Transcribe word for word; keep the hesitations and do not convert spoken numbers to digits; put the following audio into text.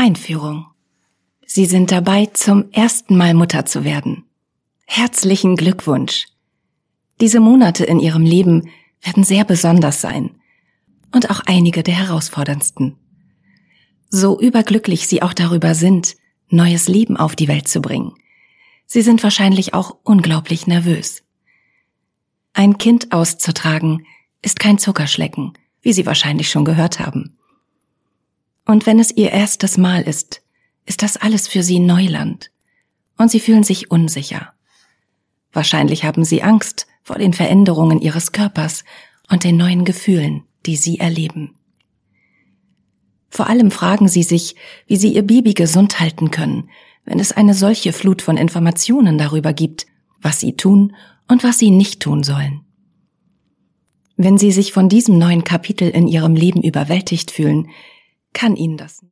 Einführung. Sie sind dabei, zum ersten Mal Mutter zu werden. Herzlichen Glückwunsch! Diese Monate in Ihrem Leben werden sehr besonders sein und auch einige der herausforderndsten. So überglücklich Sie auch darüber sind, neues Leben auf die Welt zu bringen. Sie sind wahrscheinlich auch unglaublich nervös. Ein Kind auszutragen ist kein Zuckerschlecken, wie Sie wahrscheinlich schon gehört haben. Und wenn es Ihr erstes Mal ist, ist das alles für Sie Neuland und Sie fühlen sich unsicher. Wahrscheinlich haben Sie Angst vor den Veränderungen Ihres Körpers und den neuen Gefühlen, die Sie erleben. Vor allem fragen Sie sich, wie Sie Ihr Baby gesund halten können, wenn es eine solche Flut von Informationen darüber gibt, was Sie tun und was Sie nicht tun sollen. Wenn Sie sich von diesem neuen Kapitel in Ihrem Leben überwältigt fühlen, kann Ihnen das